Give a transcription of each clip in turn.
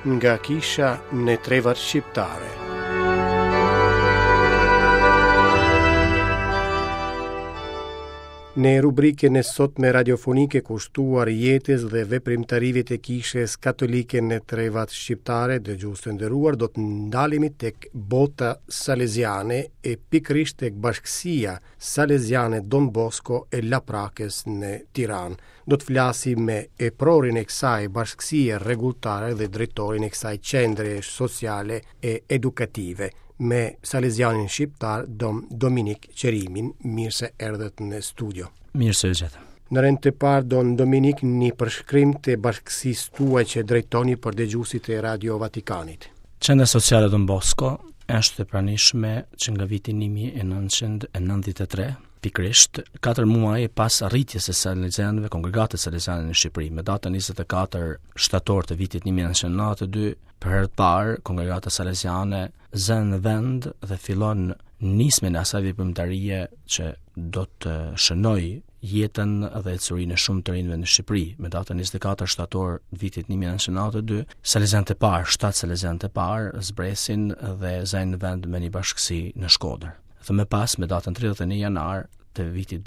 nga kisha në trevat shqiptare. Në rubrikën e sotme radiofonike kushtuar jetës dhe veprimtarive të Kishës Katolike në trevat shqiptare, dëgjues të nderuar, do të ndalemi tek bota saleziane e pikërisht tek Bashkësia Saleziane Don Bosco e Laprakës në Tiranë. Do të flasim me eprorin e kësaj bashkësie rregulltare dhe drejtorin e kësaj qendre sociale e edukative, me salezianin shqiptar Dominik Qerimin. Mirë se erdhët në studio. Mirë se gjeta. Në rend të parë, Don Dominik, një përshkrim të bashkësisë tuaj që drejtoni për dëgjuesit e Radio Vatikanit. Qendra Sociale Don Bosco është e pranishme që nga viti 1993, pikrisht 4 muaj pas arritjes së salezianëve, kongregatës saleziane në Shqipëri, me datën 24 shtator të vitit 1992, për herë të parë kongregata saleziane zën në vend dhe fillon nismen e asaj veprimtarie që do të shënoj jetën dhe ecurinë e shumë të rinjve në Shqipëri. Me datën 24 shtator vitit 1992, salezianët e parë, 7 salezianët e parë zbresin dhe zënë në vend me një bashkësi në Shkodër. Dhe më pas, me datën 31 janar të vitit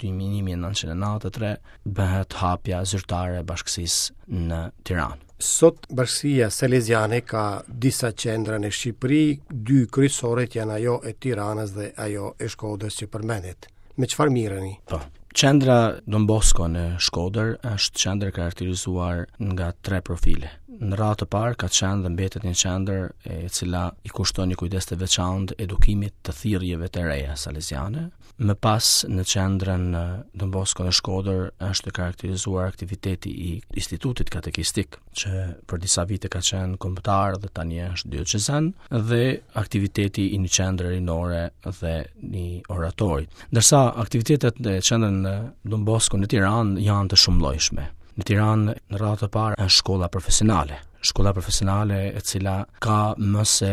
1993, bëhet hapja zyrtare e bashkësisë në Tiranë. Sot Bashkësia Saleziane ka disa qendra në Shqipëri, 2 kryesoret janë ajo e Tiranës dhe ajo e Shkodrës që përmendet. Me çfarë mireni? Po. Qendra Don Bosco në Shkodër është qendër karakterizuar nga 3 profile. Në radhë të parë ka qenë dhe mbetet një qendër e cila i kushton një kujdes të veçantë edukimit të thirrjeve të reja saleziane. Më pas në qendrën Don Bosco në Shkodër është karakterizuar aktiviteti i Institutit Katekistik, që për disa vite ka qenë kombëtar dhe tani është diocezan, dhe aktiviteti i një qendre rinore dhe një oratori. Ndërsa aktivitetet e qendrën Don Bosco në Tiranë janë të shumëllojshme. Në Tiranë, në radhë të parë, është shkolla profesionale. Shkolla profesionale e cila ka më se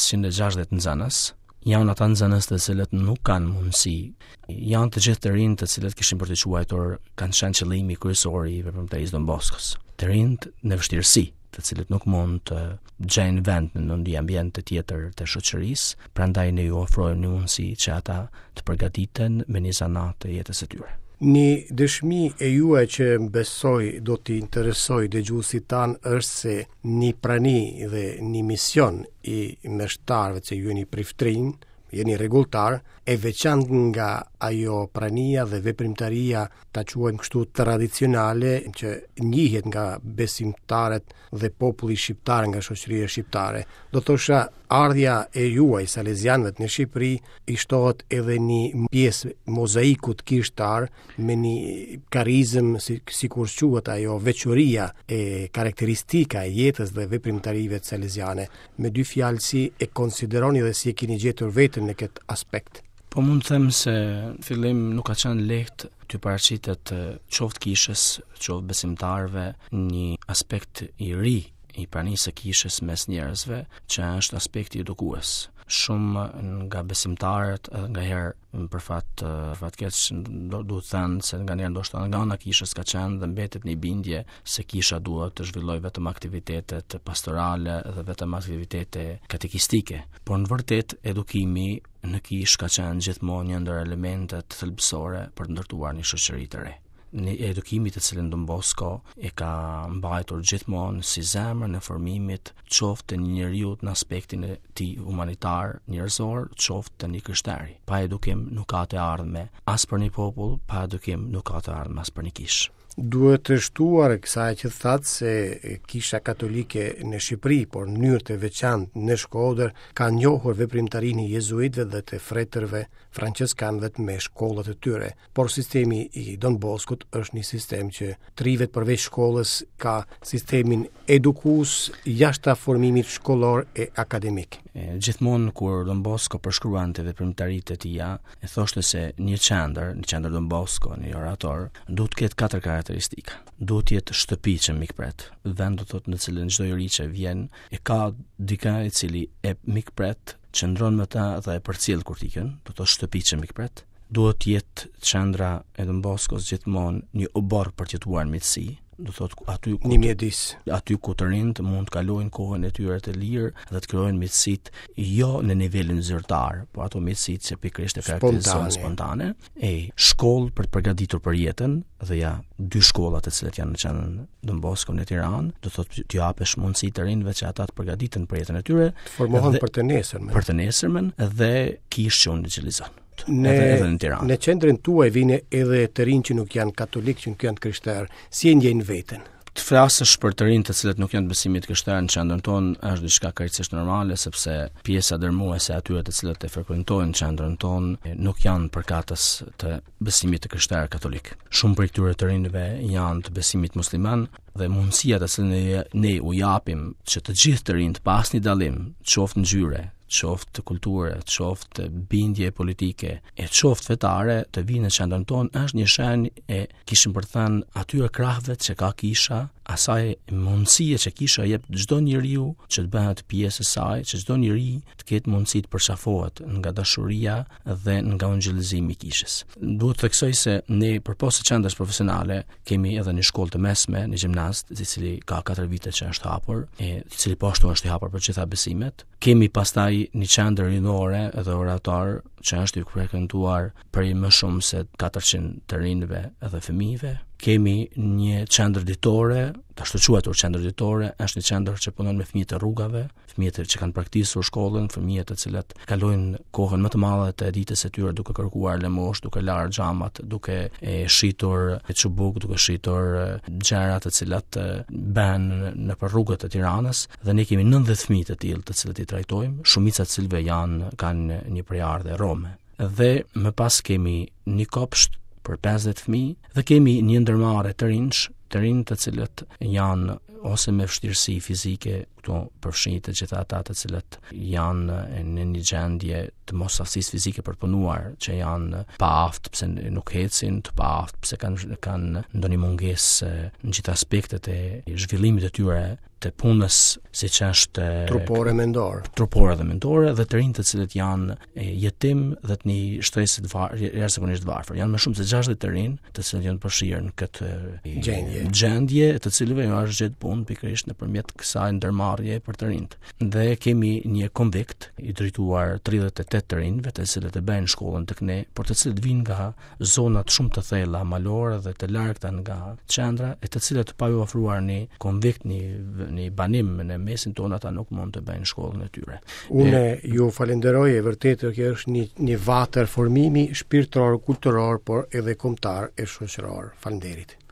560 nxënës. Janë ata nxënës të cilët nuk kanë mundësi. Janë të gjithë të rinj të cilët kishin për të quajtur, kanë qenë qëllimi kryesor i veprimtarisë Don Boscos. Të rinj në vështirësi, të cilët nuk mund të gjejnë vend në një ambient tjetër të shoqërisë, prandaj ne ju ofrojmë një mundësi që ata të përgatiten me një zanat të jetës së tyre. Një dëshmi e juaj që besoj do t'i interesoj dëgjuesit tanë është se një prani dhe një mision i meshtarëve që ju jeni priftrin, jeni rregulltar, e veçantë nga ajo prania dhe veprimtaria, ta quajmë kështu tradicionale, që njihet nga besimtarët dhe populli shqiptar, nga shoqëria shqiptare. Do thosha, ardhja e juaj salezianëve në Shqipëri i shtohet edhe një pjesë mozaikut kishtar me një karizëm, sikur quhet ajo veçoria e karakteristika e jetës dhe veprimtarive saleziane. Me 2 fjalë, si e konsideroni dhe si e keni gjetur veten në këtë aspekt? Po mund të them se në fillim nuk ka qenë lehtë të paraqitet qoftë kishës, qoftë besimtarëve një aspekt i ri i pranisë së kishës mes njerëzve, që është aspekti edukues. Shumë nga besimtarët, nga herë për fatkeq duhet të thënë se nga njerë ndoshta nga ana kishës ka qenë dhe mbetet një bindje se kisha duhet të zhvilloj vetëm aktivitetet pastorale dhe vetëm aktivitete katekistike. Por në vërtet edukimi në kishë ka qenë gjithmonë një ndër elementet thelbësore për të ndërtuar një shoqëri të re. Në edukimit të cilën Don Bosco e ka mbajtur gjithmonë si zemrën e formimit, qoftë të një njeriu në aspektin e tij humanitar, njerëzor, qoftë të një krishtari. Pa edukim nuk ka të ardhme as për një popull, pa edukim nuk ka të ardhme as për një kishë. Duhet të shtuar kësaj që thatë se Kisha Katolike në Shqipëri, por në mënyrë të veçantë në Shkodër, ka njohur veprimtarinë e jezuitëve dhe të fretërve franceskanëve me shkollat e tyre. Por sistemi i Don Boscot është një sistem që trivet përveç shkollës ka sistemin edukues jashtë formimit shkollor e akademik. Gjithmonë kur Don Bosco përshkruante veprimtaritë e tija, e thoshte se një qendër Don Bosco, një orator, duhet të ketë 4 karakteristika. Duhet të jetë shtëpi që mikpret, vend do thotë në cilën çdo njeri që vjen e ka dikë i cili e mikpret, qëndron me ta dhe e përcjell kur tikën, do të thotë shtëpi që mikpret. Duhet të jetë qendra e Don Boscos gjithmonë një obor për të jetuar në miqësi. do thotë aty ku një mjedis. Aty ku të rinjt mund të kalojnë kohën e tyre të lirë dhe të krijojnë miqësitë jo në nivelin zyrtar, por ato miqësitë që pikërisht e karakterizohen spontane. Shkollë për të përgatitur për jetën, dhe ja 2 shkolla të cilat janë në qendrën Don Bosco në Tiranë, do thotë t'ju japesh mundësi të rinjve që ata të përgatiten për jetën e tyre, të formohen për të nesërmen. Për të nesërmen dhe kish që unë utilizon. Edhe në Tiranë. Në qendrën tuaj vini edhe të rinj që nuk janë katolik, që nuk janë krishterë. Si e ndjejnë veten? Të flasësh për të rinj të cilët nuk janë të besimit krishterë në qendrën tonë është diçka krejtësisht normale, sepse pjesa dërmuese e atyre të cilët e frekuentojnë qendrën tonë nuk janë përkatës të besimit të krishterë katolik. Shumë prej këtyre të rinjve janë të besimit musliman dhe mundësia të cilën ne u japim që të gjithë të rinjt pas një dallim, qoftë ngjyre, qoftë kulture, qoftë bindje politike, e qoftë fetare, të vinë në qendrën tonë është një shenjë e kishim për të thënë atyre krahëve që ka kisha, asaj mundësie që kisha jep çdo njeriu që të bëhet pjesë e saj, që çdo njeri të ketë mundësi të përqafohet nga dashuria dhe nga ungjillëzimi i kishës. Duhet të theksoj se ne përposë qendrës profesionale kemi edhe një shkollë të mesme, një gjimnast, i cili ka 4 vite që është hapur, i cili po ashtu është i hapur për gjitha besimet. Kemi pastaj një qendër rinore dhe orator që është i frekuentuar për më shumë se 400 të rinjve edhe fëmijëve. Kemi një qendër ditore, të ashtu quajtur qendër ditore, është një qendër që punon me fëmijët e rrugave, fëmijët që kanë praktikisur shkollën, fëmijët të cilët kalojnë kohën më të madhe të ditës së tyre duke kërkuar lëmosh, duke larë xhamat, duke shitur çubuk, duke shitur gjëra të cilat bën nëpër rrugët e Tiranës, dhe ne kemi 90 fëmijë të tillë të cilët i trajtojmë, shumica të cilëve kanë një prejardhje rome. Dhe më pas kemi një kopsht për 50 fëmijë dhe kemi një ndërmarrje të rinj të cilët janë ose me vështirësi fizike, këtu përfshin të gjitha ata të cilët janë në një gjendje të mos aftësisë fizike për punuar, që janë pa aftë pse nuk ecin, të pa aftë pse kanë ndonjë mungesë në gjitha aspektet e zhvillimit të tyre të punës, siç është trupore dhe mendore, dhe të rinj të cilët janë jetim dhe të një shtresë jashtëzakonisht të varfër. Janë më shumë se 60 të rinj të cilët janë përfshirë në këtë gjendje të cilëve është gjetë punë pikërisht nëpërmjet kësaj ndërmarrje për të rinjt. Dhe kemi një konvikt i drejtuar 38 të rinjve të cilët e bëjnë shkollën tek ne, por të cilët vinë nga zonat shumë të thella malore dhe të largta nga qendra, e të cilët pa u ofruar një konvikt, një banim në mesin tonë, ata nuk mund të bëjnë shkollën e tyre. Unë ju falenderoj, e vërtet kjo është një vatër formimi shpirtëror, kulturor, por edhe kombëtar e shoqëror. Faleminderit.